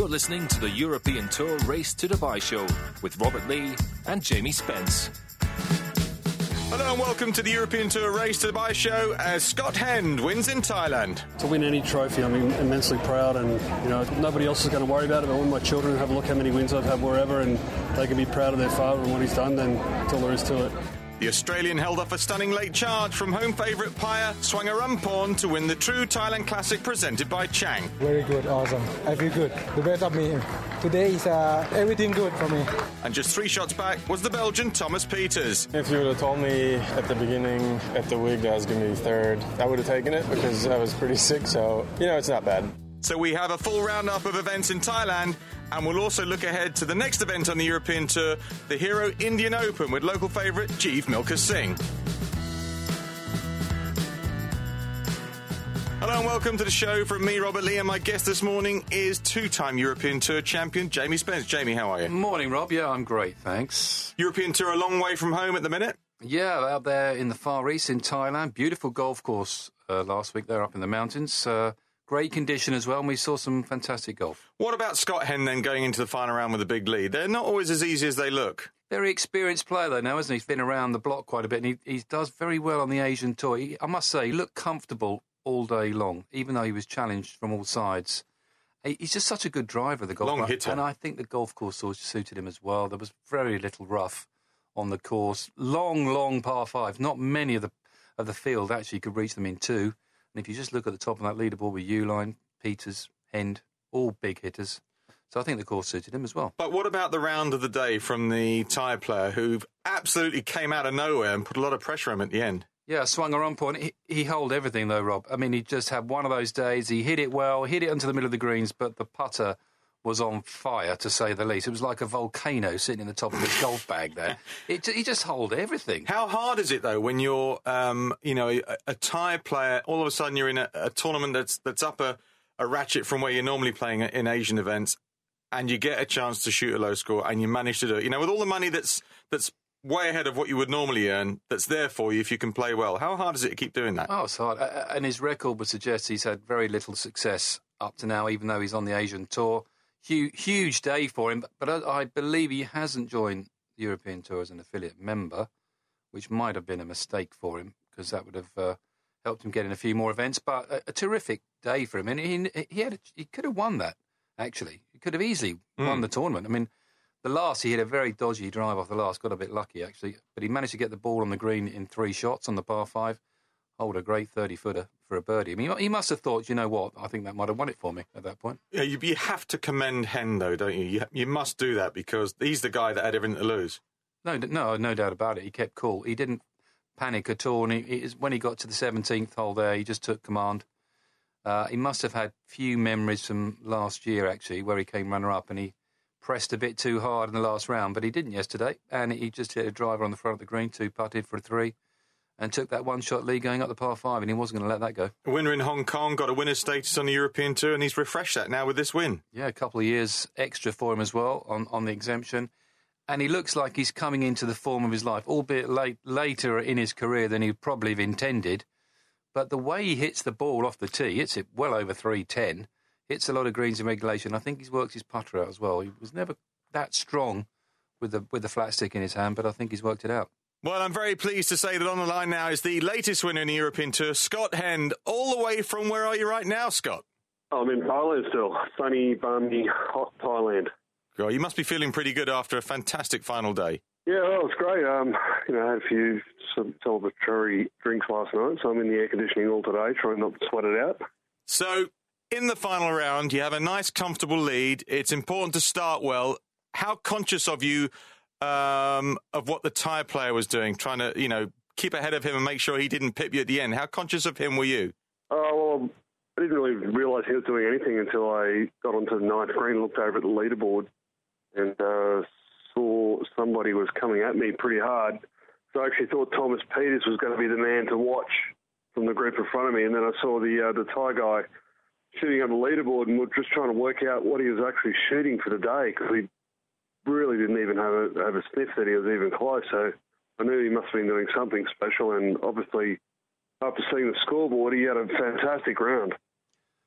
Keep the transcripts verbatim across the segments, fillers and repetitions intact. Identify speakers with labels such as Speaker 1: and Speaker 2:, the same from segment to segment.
Speaker 1: You're listening to the European Tour Race to Dubai show with Robert Lee and Jamie Spence.
Speaker 2: Hello and welcome to the European Tour Race to Dubai show as Scott Hend wins in Thailand.
Speaker 3: To win any trophy, I'm immensely proud, and you know nobody else is going to worry about it. I want my children to have a look how many wins I've had wherever, and they can be proud of their father and what he's done. Then that's all there is to it.
Speaker 2: The Australian held off a stunning late charge from home favourite Paya Swangarumporn to win the True Thailand Classic presented by Chang.
Speaker 4: Very good, awesome. I feel good. The best of me. Today is uh, everything good for me.
Speaker 2: And just three shots back was the Belgian Thomas Pieters.
Speaker 5: If you would have told me at the beginning, at the week, that I was going to be third, I would have taken it because I was pretty sick, so, you know, it's not bad.
Speaker 2: So we have a full roundup of events in Thailand, and we'll also look ahead to the next event on the European Tour, the Hero Indian Open, with local favourite Jeev Milkha Singh. Hello and welcome to the show from me, Robert Lee, and my guest this morning is two-time European Tour champion Jamie Spence. Jamie, how are you?
Speaker 6: Morning, Rob. Yeah, I'm great, thanks.
Speaker 2: European Tour a long way from home at the minute?
Speaker 6: Yeah, out there in the Far East in Thailand. Beautiful golf course uh, last week there up in the mountains. Uh, Great condition as well, and we saw some fantastic golf.
Speaker 2: What about Scott Hend then going into the final round with a big lead? They're not always as easy as they look.
Speaker 6: Very experienced player, though, now, isn't he? He's been around the block quite a bit, and he, he does very well on the Asian Tour. He, I must say, he looked comfortable all day long, even though he was challenged from all sides. He, he's just such a good driver, the golf.
Speaker 2: Long hitter.
Speaker 6: And I think the golf course suited him as well. There was very little rough on the course. Long, long par fives. Not many of the of the field actually could reach them in two. And if you just look at the top of that leaderboard with Uline, Pieters, Hend, all big hitters. So I think the course suited him as well.
Speaker 2: But what about the round of the day from the Thai player who absolutely came out of nowhere and put a lot of pressure on him at the end?
Speaker 6: Yeah, Swangarumporn, he, he held everything though, Rob. I mean, he just had one of those days. He hit it well, hit it into the middle of the greens, but the putter was on fire, to say the least. It was like a volcano sitting in the top of his golf bag there. It, he just held everything.
Speaker 2: How hard is it, though, when you're, um, you know, a, a Thai player, all of a sudden you're in a, a tournament that's that's up a, a ratchet from where you're normally playing in Asian events, and you get a chance to shoot a low score, and you manage to do it. You know, with all the money that's that's way ahead of what you would normally earn, that's there for you if you can play well. How hard is it to keep doing that?
Speaker 6: Oh, it's hard. And his record would suggest he's had very little success up to now, even though he's on the Asian Tour. Huge, huge day for him, but I, I believe he hasn't joined the European Tour as an affiliate member, which might have been a mistake for him, because that would have uh, helped him get in a few more events. But a, a terrific day for him, and he he, had a, he could have won that, actually. He could have easily mm. won the tournament. I mean, the last, he hit a very dodgy drive off the last, got a bit lucky, actually, but he managed to get the ball on the green in three shots on the par five, hold a great thirty-footer for a birdie. I mean, he must have thought, you know what, I think that might have won it for me at that point.
Speaker 2: Yeah, you, you have to commend Hend, though, don't you? you? You must do that, because he's the guy that had everything to lose.
Speaker 6: No, no, no doubt about it. He kept cool. He didn't panic at all, and he, he, when he got to the seventeenth hole there, he just took command. Uh, he must have had few memories from last year, actually, where he came runner-up, and he pressed a bit too hard in the last round, but he didn't yesterday, and he just hit a driver on the front of the green, two-putted for a three, and took that one-shot lead going up the par five, and he wasn't going to let that go.
Speaker 2: A winner in Hong Kong, got a winner's status on the European Tour, and he's refreshed that now with this win.
Speaker 6: Yeah, a couple of years extra for him as well on, on the exemption. And he looks like he's coming into the form of his life, albeit late, later in his career than he probably have intended. But the way he hits the ball off the tee, hits it well over three ten, hits a lot of greens in regulation. I think he's worked his putter out as well. He was never that strong with the with the flat stick in his hand, but I think he's worked it out.
Speaker 2: Well, I'm very pleased to say that on the line now is the latest winner in the European Tour, Scott Hend, all the way from, where are you right now, Scott?
Speaker 7: I'm in Thailand still. Sunny, balmy, hot Thailand.
Speaker 2: God, you must be feeling pretty good after a fantastic final day.
Speaker 7: Yeah, well, it was great. Um, you know, I had a few some celebratory drinks last night, so I'm in the air conditioning all today, trying not to sweat it out.
Speaker 2: So, in the final round, you have a nice, comfortable lead. It's important to start well. How conscious of you um, of what the Thai player was doing, trying to, you know, keep ahead of him and make sure he didn't pip you at the end? How conscious of him were you?
Speaker 7: Oh, well, I didn't really realise he was doing anything until I got onto the ninth green, looked over at the leaderboard, and uh, saw somebody was coming at me pretty hard. So I actually thought Thomas Pieters was going to be the man to watch from the group in front of me, and then I saw the uh, the Thai guy shooting on the leaderboard, and we're just trying to work out what he was actually shooting for the day, because he really didn't even have a, have a sniff that he was even close. So I knew he must have been doing something special, and obviously after seeing the scoreboard, he had a fantastic round.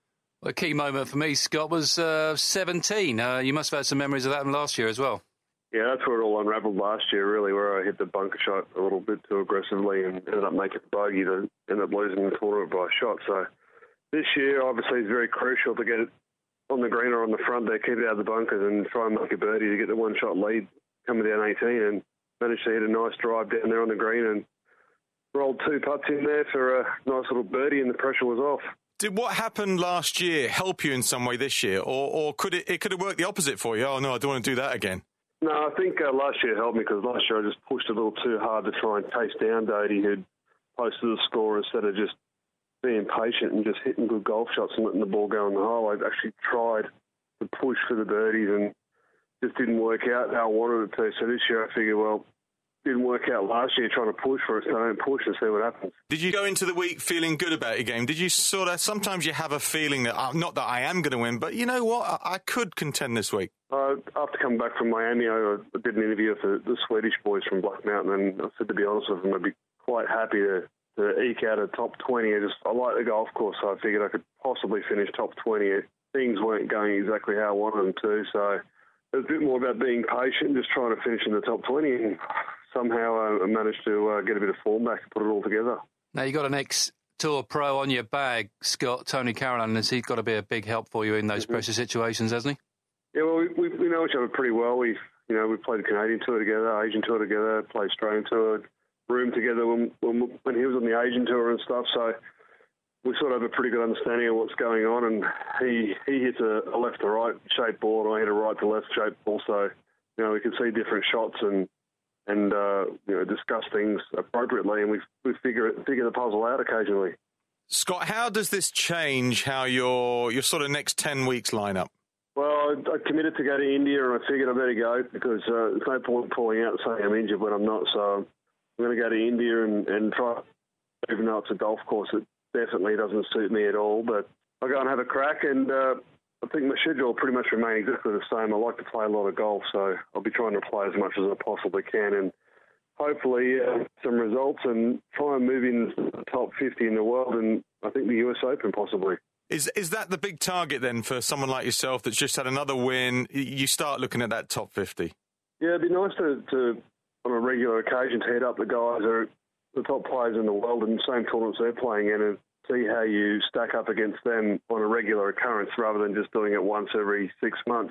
Speaker 6: A key moment for me, Scott, was uh, seventeen. Uh, you must have had some memories of that from last year as well.
Speaker 7: Yeah, that's where it all unravelled last year, really, where I hit the bunker shot a little bit too aggressively and ended up making a bogey to end up losing the tournament by a shot. So this year, obviously, is very crucial to get it on the green or on the front there, keep it out of the bunkers and try and make a birdie to get the one-shot lead coming down eighteen, and managed to hit a nice drive down there on the green and rolled two putts in there for a nice little birdie, and the pressure was off.
Speaker 2: Did what happened last year help you in some way this year, or, or could it, it could have worked the opposite for you? Oh, no, I don't want to do that again.
Speaker 7: No, I think uh, last year helped me because last year I just pushed a little too hard to try and chase down Doty, who'd posted the score, instead of just being patient and just hitting good golf shots and letting the ball go in the hole. I actually tried to push for the birdies and just didn't work out how I wanted it to. So this year I figured, well, didn't work out last year trying to push for it, so I don't push and see what happens.
Speaker 2: Did you go into the week feeling good about your game? Did you sort of, sometimes you have a feeling that, uh, not that I am going to win, but you know what, I, I could contend this week?
Speaker 7: Uh, after coming back from Miami, I, I did an interview with the, the Swedish boys from Black Mountain, and I said, to be honest with them, I'd be quite happy to, to eke out a top twenty. I just I like the golf course, so I figured I could possibly finish top twenty. Things weren't going exactly how I wanted them to, so it was a bit more about being patient, just trying to finish in the top twenty, and somehow I managed to uh, get a bit of form back and put it all together.
Speaker 6: Now, you've got an ex-Tour pro on your bag, Scott, Tony Carolan, and he's got to be a big help for you in those mm-hmm. pressure situations, hasn't he?
Speaker 7: Yeah, well, we, we, we know each other pretty well. We, you know, we played the Canadian Tour together, Asian Tour together, played Australian Tour, roomed together when, when, when he was on the Asian Tour and stuff, so we sort of have a pretty good understanding of what's going on, and he, he hits a, a left to right shaped ball, and I hit a right to left shaped ball, so, you know, we can see different shots and and uh, you know, discuss things appropriately, and we we figure figure the puzzle out occasionally.
Speaker 2: Scott, how does this change how your your sort of next ten weeks line up?
Speaker 7: Well, I, I committed to go to India, and I figured I better go because uh, there's no point pulling out and saying I'm injured when I'm not. So I'm going to go to India and, and try, even though it's a golf course, it definitely doesn't suit me at all. But I'll go and have a crack, and uh, I think my schedule will pretty much remain exactly the same. I like to play a lot of golf, so I'll be trying to play as much as I possibly can, and hopefully uh, some results, and try and move in the top fifty in the world, and I think the U S Open possibly.
Speaker 2: Is is that the big target then for someone like yourself that's just had another win? You start looking at that top fifty.
Speaker 7: Yeah, it'd be nice to, to on a regular occasion, to head up the guys that are the top players in the world in the same tournaments they're playing in, and see how you stack up against them on a regular occurrence rather than just doing it once every six months.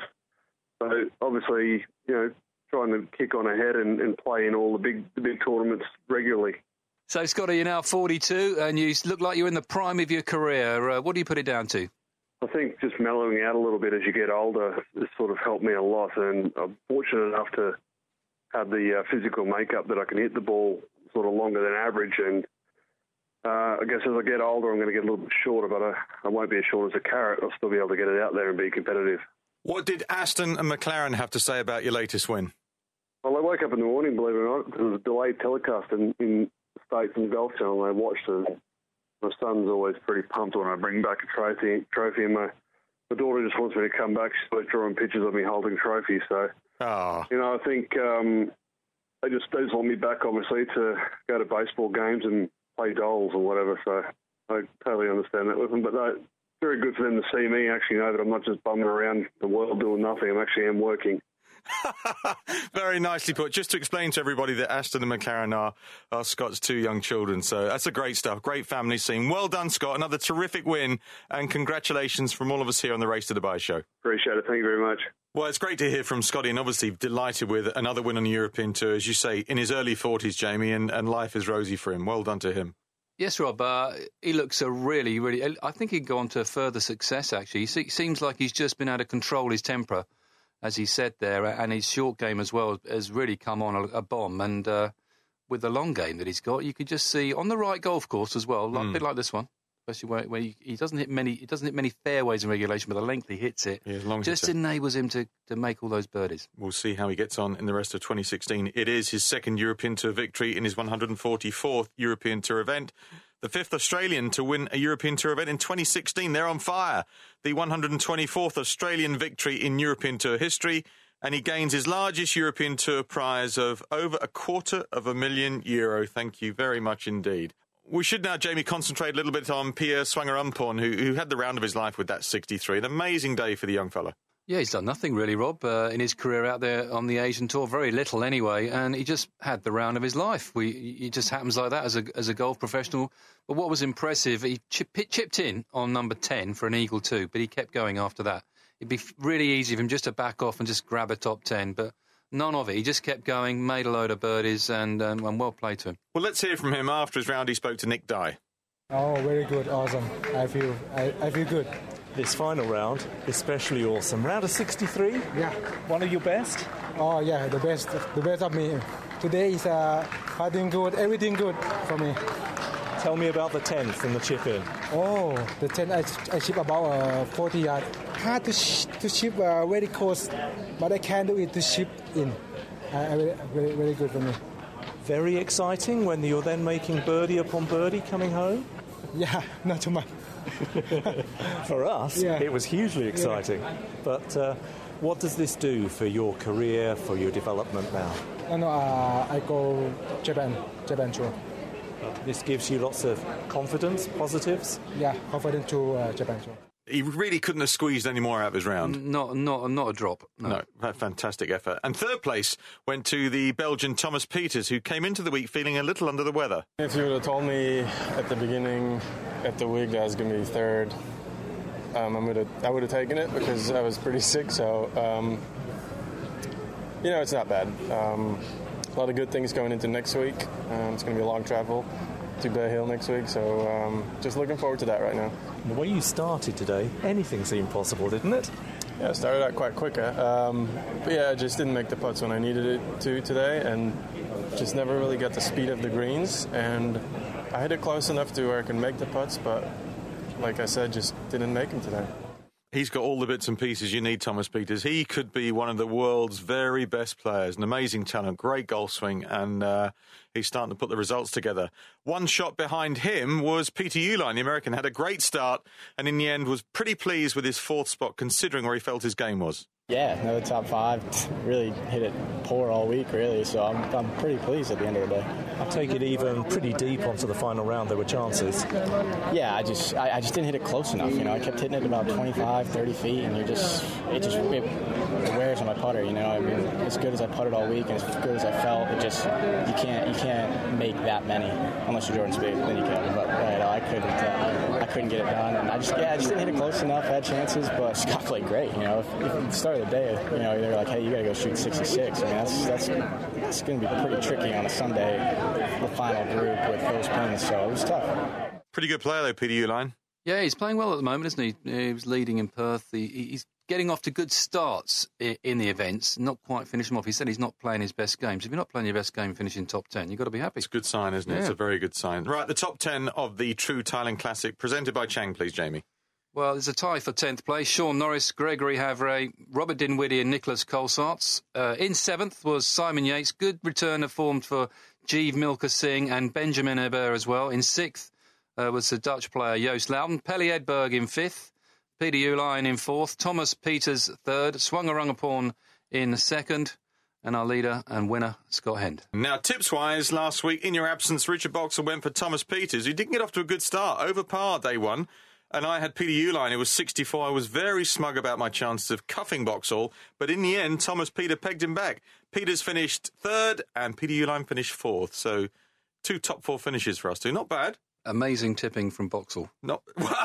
Speaker 7: So obviously, you know, trying to kick on ahead and, and play in all the big the big tournaments regularly.
Speaker 6: So, Scotty, you're now forty-two and you look like you're in the prime of your career. Uh, what do you put it down to?
Speaker 7: I think just mellowing out a little bit as you get older has sort of helped me a lot, and I'm fortunate enough to have the uh, physical makeup that I can hit the ball sort of longer than average, and Uh, I guess as I get older, I'm going to get a little bit shorter, but I, I won't be as short as a carrot. I'll still be able to get it out there and be competitive.
Speaker 2: What did Aston and McLaren have to say about your latest win?
Speaker 7: Well, I woke up in the morning, believe it or not, because it was a delayed telecast in, in the States and the Golf Channel, and I watched it. My son's always pretty pumped when I bring back a trophy, trophy and my, my daughter just wants me to come back. She's always drawing pictures of me holding trophies. So,
Speaker 2: oh.
Speaker 7: you know, I think um, they, just, they just want me back, obviously, to go to baseball games and play dolls or whatever, so I totally understand that with them. But no, it's very good for them to see me actually know that I'm not just bumming around the world doing nothing. I'm actually am working.
Speaker 2: Very nicely put. Just to explain to everybody that Aston and McLaren are, are Scott's two young children. So that's a great stuff. Great family scene. Well done, Scott. Another terrific win. And congratulations from all of us here on the Race to Dubai show.
Speaker 7: Appreciate it. Thank you very much.
Speaker 2: Well, it's great to hear from Scotty, and obviously delighted with another win on the European Tour, as you say, in his early forties, Jamie, and, and life is rosy for him. Well done to him.
Speaker 6: Yes, Rob, uh, he looks a really, really... I think he'd go on to further success, actually. He se- seems like he's just been able to control his temper, as he said there, and his short game as well has really come on a, a bomb. And uh, with the long game that he's got, you could just see, on the right golf course as well, like, mm. a bit like this one, especially where, where he, he doesn't hit many he doesn't hit many fairways in regulation, but the length he hits it
Speaker 2: yeah, long
Speaker 6: just enables him to, to make all those birdies.
Speaker 2: We'll see how he gets on in the rest of twenty sixteen. It is his second European Tour victory in his one hundred forty-fourth European Tour event. The fifth Australian to win a European Tour event in twenty sixteen. They're on fire. The one hundred twenty-fourth Australian victory in European Tour history. And he gains his largest European Tour prize of over a quarter of a million euro. Thank you very much indeed. we should now, Jamie, concentrate a little bit on Pierre Swangaramporn, who, who had the round of his life with that sixty-three. An amazing day for the young fella.
Speaker 6: Yeah, he's done nothing really, Rob, uh, in his career out there on the Asian Tour. Very little anyway, and he just had the round of his life. We, it just happens like that as a as a golf professional. But what was impressive, he chip, chipped in on number ten for an eagle too, but he kept going after that. It'd be really easy for him just to back off and just grab a top ten, but none of it. He just kept going, made a load of birdies, and, um, and well played to him.
Speaker 2: Well, let's hear from him after his round. He spoke to Nick Dye.
Speaker 4: Oh, very good, awesome. I feel I, I feel good.
Speaker 8: This final round, especially awesome. Round of sixty-three?
Speaker 4: Yeah.
Speaker 8: One of your best?
Speaker 4: Oh, yeah, the best, the best of me. Today is uh, putting good, everything good for me.
Speaker 8: Tell me about the tenth and the chip in.
Speaker 4: Oh, the tenth, I, I chip about uh, forty yards. Hard to, sh- to chip uh, very close, but I can do it to chip in. Uh, very, very, very good for me.
Speaker 8: Very exciting when you're then making birdie upon birdie coming home?
Speaker 4: Yeah, not too much.
Speaker 8: For us,
Speaker 4: yeah.
Speaker 8: It was hugely exciting.
Speaker 4: Yeah.
Speaker 8: But uh, what does this do for your career, for your development now?
Speaker 4: No, no, uh, I go Japan, Japan tour.
Speaker 8: This gives you lots of confidence, positives?
Speaker 4: Yeah, confident to uh, Japan tour.
Speaker 2: He really couldn't have squeezed any more out of his round.
Speaker 6: Not, not, not a drop. No.
Speaker 2: no, fantastic effort. And third place went to the Belgian Thomas Pieters, who came into the week feeling a little under the weather.
Speaker 5: If you would have told me at the beginning, at the week, that I was going to be third, um, I would have, I would have taken it because I was pretty sick. So, um, you know, it's not bad. Um, a lot of good things going into next week. Um, it's going to be a long travel to Bay Hill next week, so um, just looking forward to that right now.
Speaker 8: The way you started today, anything seemed possible, didn't it?
Speaker 5: Yeah, I started out quite quicker. Um, but yeah, I just didn't make the putts when I needed it to today, and just never really got the speed of the greens. And I hit it close enough to where I could make the putts, but like I said, just didn't make them today.
Speaker 2: He's got all the bits and pieces you need, Thomas Pieters. He could be one of the world's very best players, an amazing talent, great golf swing, and uh, he's starting to put the results together. One shot behind him was Peter Uihlein. The American had a great start and in the end was pretty pleased with his fourth spot, considering where he felt his game was.
Speaker 9: Yeah, another top five. Really hit it poor all week, really, so I'm, I'm pretty pleased at the end of the day.
Speaker 8: I take it even pretty deep onto the final round, there were chances.
Speaker 9: Yeah, I just I, I just didn't hit it close enough, you know. I kept hitting it about twenty-five, thirty feet, and you're just, it just it wears on my putter, you know. I mean, as good as I putted all week and as good as I felt, it just, you can't you can't make that many, unless you're Jordan Spieth, then you can. But, you know, I couldn't, uh, I couldn't get it done, and I just, yeah, I just didn't hit it close enough, had chances, but Scott played great, you know. If, if at the start of the day, you know, they're like, hey, you got to go shoot sixty-six. I mean, that's that's that's going to be pretty tricky on a Sunday, the final group with those pins. So it was tough.
Speaker 2: Pretty good player, though, Peter Uihlein.
Speaker 6: Yeah, he's playing well at the moment, isn't he? He was leading in Perth. He, he's getting off to good starts in the events, not quite finishing them off. He said he's not playing his best games. If you're not playing your best game finishing top ten, you've got to be happy.
Speaker 2: It's a good sign, isn't it?
Speaker 6: Yeah.
Speaker 2: It's a very good sign. Right, the top ten of the True Thailand Classic, presented by Chang, please, Jamie.
Speaker 6: Well, there's a tie for tenth place. Sean Norris, Gregory Havre, Robert Dinwiddie and Nicholas Colsaerts. Uh, in seventh was Simon Yates. Good return of form for Jeev Milka Singh and Benjamin Herbert as well. In sixth uh, was the Dutch player Joost Luiten. Pelle Edberg in fifth. Peter Uihlein in fourth. Thomas Pieters third. Swangaramporn in second. And our leader and winner, Scott Hend.
Speaker 2: Now, tips-wise, last week, in your absence, Richard Boxall went for Thomas Pieters, who didn't get off to a good start. Over par, day one. And I had Peter Uihlein, who was sixty-four. I was very smug about my chances of cuffing Boxall, but in the end, Thomas Pieters pegged him back. Pieters finished third, and Peter Uihlein finished fourth. So, two top four finishes for us two. Not bad.
Speaker 6: Amazing tipping from Boxall.
Speaker 2: Not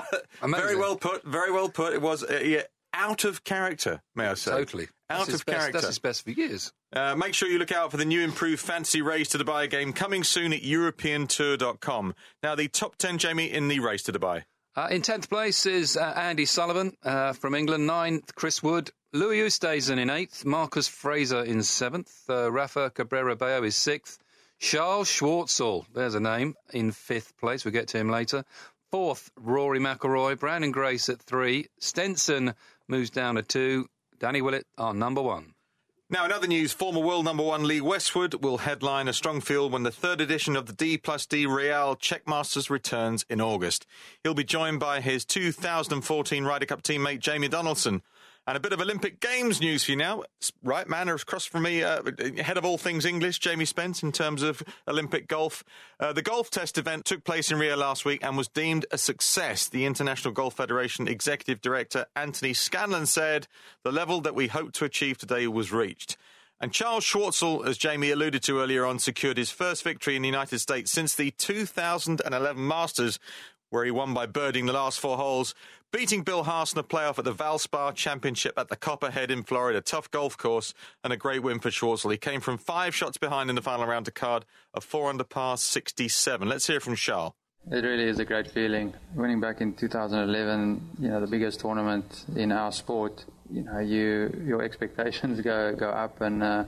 Speaker 2: very well put. Very well put. It was uh, yeah, out of character, may I say?
Speaker 6: Totally.
Speaker 2: Out
Speaker 6: that's
Speaker 2: of
Speaker 6: best,
Speaker 2: character.
Speaker 6: That's his best for years.
Speaker 2: Uh, make sure you look out for the new improved Fantasy Race to Dubai game coming soon at European Tour dot com. Now, the top ten, Jamie, in the Race to Dubai.
Speaker 6: Uh, in tenth place is uh, Andy Sullivan uh, from England. Ninth, Chris Wood. Louis Oosthuizen in eighth. Marcus Fraser in seventh. Uh, Rafa Cabrera Bello is sixth. Charles Schwartzel, there's a name, in fifth place. We'll get to him later. Fourth, Rory McIlroy. Brandon Grace at three. Stenson moves down to two. Danny Willett, our number one.
Speaker 2: Now, in other news, former world number one Lee Westwood will headline a strong field when the third edition of the D plus D Real Czech Masters returns in August. He'll be joined by his two thousand fourteen Ryder Cup teammate Jamie Donaldson. And a bit of Olympic Games news for you now. Right man across from me, uh, head of all things English, Jamie Spence, in terms of Olympic golf. Uh, the golf test event took place in Rio last week and was deemed a success. The International Golf Federation Executive Director Anthony Scanlon said the level that we hoped to achieve today was reached. And Charles Schwartzel, as Jamie alluded to earlier on, secured his first victory in the United States since the two thousand eleven Masters, where he won by birding the last four holes, beating Bill Haas in a playoff at the Valspar Championship at the Copperhead in Florida. Tough golf course and a great win for Schwartzel. He came from five shots behind in the final round to card a four under par sixty-seven. Let's hear from Charles.
Speaker 10: It really is a great feeling. Winning back in two thousand eleven, you know, the biggest tournament in our sport, you know, you your expectations go go up, and uh,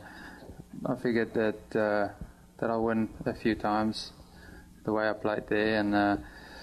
Speaker 10: I figured that uh, that I'll win a few times the way I played there, and uh,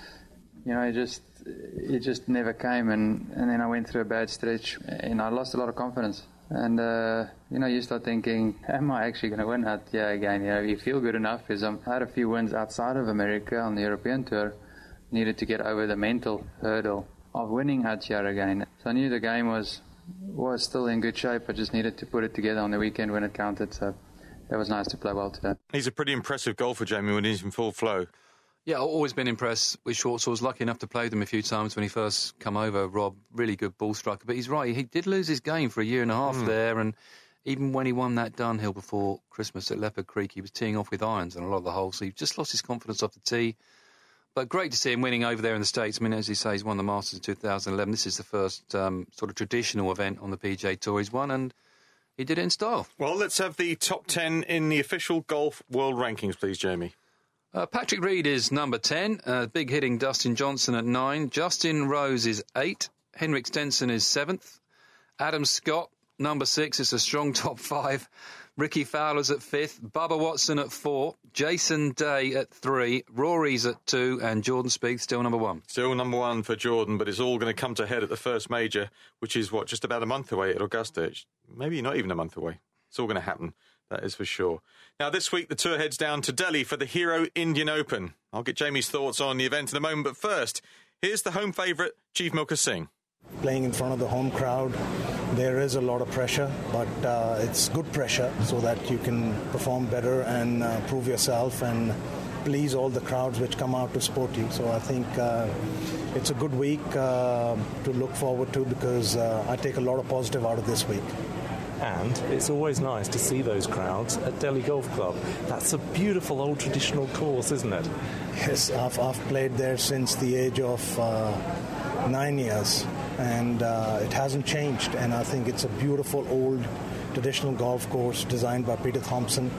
Speaker 10: you know, it just it just never came, and, and then I went through a bad stretch, and I lost a lot of confidence. And uh, you know, you start thinking, am I actually going to win out here again? You know, you feel good enough because I had a few wins outside of America on the European Tour. Needed to get over the mental hurdle of winning out here again. So I knew the game was was still in good shape. I just needed to put it together on the weekend when it counted. So it was nice to play well today.
Speaker 2: He's a pretty impressive golfer, Jamie, when he's in full flow.
Speaker 6: Yeah, I've always been impressed with Schwartz. I was lucky enough to play with him a few times when he first come over, Rob. Really good ball striker. But he's right, he did lose his game for a year and a half mm. there, and even when he won that Dunhill before Christmas at Leopard Creek, he was teeing off with irons on a lot of the holes, so he just lost his confidence off the tee. But great to see him winning over there in the States. I mean, as you say, he's won the Masters in two thousand eleven. This is the first um, sort of traditional event on the P G A Tour he's won, and he did it in style.
Speaker 2: Well, let's have the top ten in the official golf world rankings, please, Jamie.
Speaker 6: Uh, Patrick Reed is number ten. Uh, big hitting Dustin Johnson at nine. Justin Rose is eight. Henrik Stenson is seventh. Adam Scott, number six. It's a strong top five. Ricky Fowler's at fifth. Bubba Watson at four. Jason Day at three. Rory's at two. And Jordan Spieth still number one.
Speaker 2: Still number one for Jordan, but it's all going to come to head at the first major, which is, what, just about a month away at Augusta. Maybe not even a month away. It's all going to happen. That is for sure. Now, this week, the tour heads down to Delhi for the Hero Indian Open. I'll get Jamie's thoughts on the event in a moment, but first, here's the home favourite, Jeev Milkha Singh.
Speaker 11: Playing in front of the home crowd, there is a lot of pressure, but uh, it's good pressure so that you can perform better and uh, prove yourself and please all the crowds which come out to support you. So I think uh, it's a good week uh, to look forward to, because uh, I take a lot of positive out of this week.
Speaker 8: And it's always nice to see those crowds at Delhi Golf Club. That's a beautiful old traditional course, isn't it?
Speaker 11: Yes, I've, I've played there since the age of uh, nine years, and uh, it hasn't changed. And I think it's a beautiful old traditional golf course designed by Peter Thompson.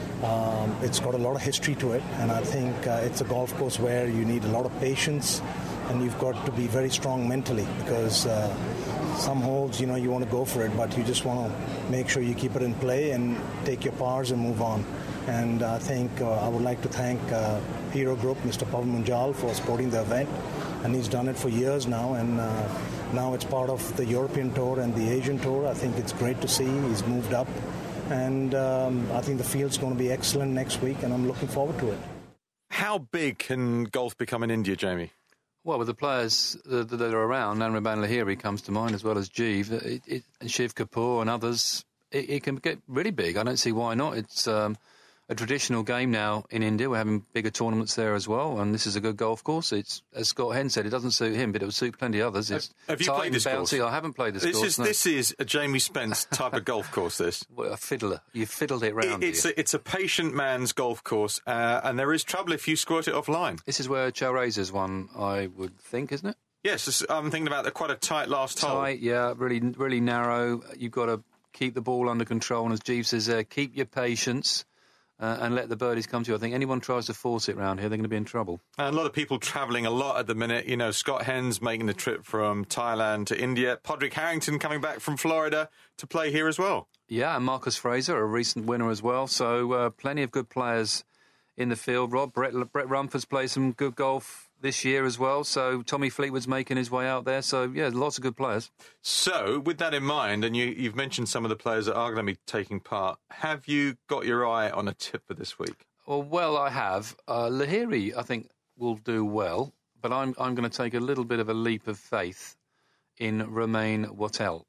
Speaker 11: Um, it's got a lot of history to it, and I think uh, it's a golf course where you need a lot of patience, and you've got to be very strong mentally, because uh, some holes, you know, you want to go for it, but you just want to make sure you keep it in play and take your pars and move on. And I think uh, I would like to thank uh, Hero Group, Mister Pavan Munjal, for supporting the event, and he's done it for years now, and uh, now it's part of the European Tour and the Asian Tour. I think it's great to see he's moved up, and um, I think the field's going to be excellent next week, and I'm looking forward to it.
Speaker 2: How big can golf become in India, Jamie?
Speaker 6: Well, with the players uh, that are around, Nanraban Lahiri comes to mind, as well as Jeev, it, it, and Shiv Kapoor and others, it, it can get really big. I don't see why not. It's um, a traditional game now in India. We're having bigger tournaments there as well, and this is a good golf course. It's, as Scott Henn said, it doesn't suit him, but it will suit plenty of others. It's
Speaker 2: have you
Speaker 6: tight
Speaker 2: played this
Speaker 6: and bouncy.
Speaker 2: course?
Speaker 6: I haven't played this,
Speaker 2: this
Speaker 6: course.
Speaker 2: Is,
Speaker 6: no.
Speaker 2: This is a Jamie Spence type of golf course, this.
Speaker 6: Well, a fiddler. You fiddled it round.
Speaker 2: It, it's, a, it's a patient man's golf course, uh, and there is trouble if you squirt it offline.
Speaker 6: This is where Chalreza's one, I would think, isn't it?
Speaker 2: Yes, I'm thinking about the, quite a tight last
Speaker 6: tight,
Speaker 2: hole.
Speaker 6: Tight, yeah, really, really narrow. You've got to keep the ball under control, and as Jeev says there, keep your patience. Uh, and let the birdies come to you. I think anyone tries to force it round here, they're going to be in trouble. And
Speaker 2: a lot of people travelling a lot at the minute. You know, Scott Henn's making the trip from Thailand to India. Podrick Harrington coming back from Florida to play here as well.
Speaker 6: Yeah, and Marcus Fraser, a recent winner as well. So uh, plenty of good players in the field. Rob, Brett, Brett Rumford's played some good golf this year as well. So Tommy Fleetwood's making his way out there. So, yeah, lots of good players.
Speaker 2: So, with that in mind, and you, you've mentioned some of the players that are going to be taking part, have you got your eye on a tip for this week?
Speaker 6: Well, well I have. Uh, Lahiri, I think, will do well. But I'm, I'm going to take a little bit of a leap of faith in Romain Wattel.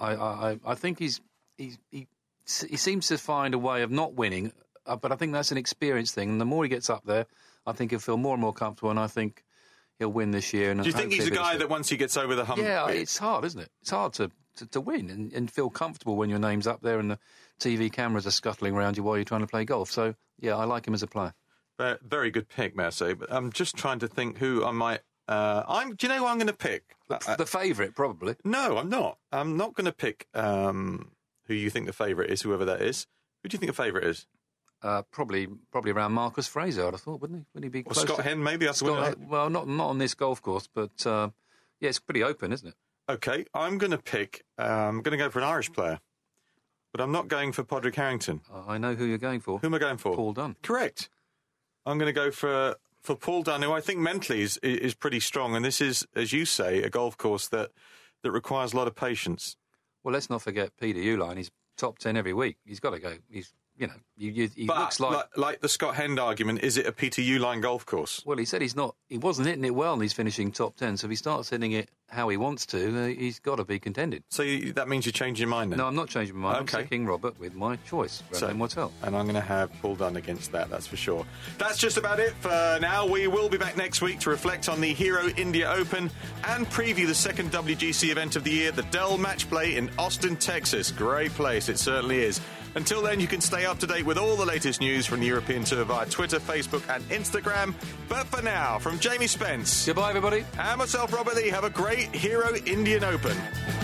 Speaker 6: I, I, I think he's, he's he he seems to find a way of not winning, uh, but I think that's an experience thing. And the more he gets up there, I think he'll feel more and more comfortable, and I think he'll win this year. And
Speaker 2: do you think he's a guy that once he gets over the hump?
Speaker 6: Yeah, it's hard, isn't it? It's hard to, to, to win and, and feel comfortable when your name's up there and the T V cameras are scuttling around you while you're trying to play golf. So, yeah, I like him as a player.
Speaker 2: Uh, very good pick, may I say. But I'm just trying to think who I might... Uh, I'm. Do you know who I'm going to pick?
Speaker 6: The, the favourite, probably.
Speaker 2: No, I'm not. I'm not going to pick um, who you think the favourite is, whoever that is. Who do you think the favourite is?
Speaker 6: Uh, probably, probably around Marcus Fraser. I'd have thought, wouldn't he? Wouldn't he be?
Speaker 2: Or
Speaker 6: close
Speaker 2: Scott
Speaker 6: to...
Speaker 2: Henn, maybe.
Speaker 6: Scott, well, not not on this golf course, but uh, yeah, it's pretty open, isn't it?
Speaker 2: Okay, I'm going to pick. Uh, I'm going to go for an Irish player, but I'm not going for Padraig Harrington.
Speaker 6: Uh, I know who you're going for.
Speaker 2: Who am I going for?
Speaker 6: Paul Dunne.
Speaker 2: Correct. I'm going to go for. For Paul Dunne, who I think mentally is is pretty strong, and this is, as you say, a golf course that, that requires a lot of patience.
Speaker 6: Well, let's not forget Peter Uihlein. He's top ten every week. He's got to go. He's, you know, you, you, he
Speaker 2: but
Speaker 6: looks like...
Speaker 2: like like the Scott Hend argument. Is it a Peter Uihlein golf course?
Speaker 6: Well, he said he's not. He wasn't hitting it well, and he's finishing top ten. So if he starts hitting it how he wants to, uh, he's got to be contended.
Speaker 2: So you, that means you change your mind then?
Speaker 6: No, I'm not changing my mind.
Speaker 2: Okay.
Speaker 6: I'm sticking Robert with my choice, Romain Wortel.
Speaker 2: And I'm going to have Paul Dunne against that, that's for sure. That's just about it for now. We will be back next week to reflect on the Hero India Open and preview the second W G C event of the year, the Dell Match Play in Austin, Texas. Great place, it certainly is. Until then, you can stay up to date with all the latest news from the European Tour via Twitter, Facebook and Instagram. But for now, from Jamie Spence.
Speaker 6: Goodbye, everybody.
Speaker 2: And myself, Robert Lee, have a great Hero Indian Open.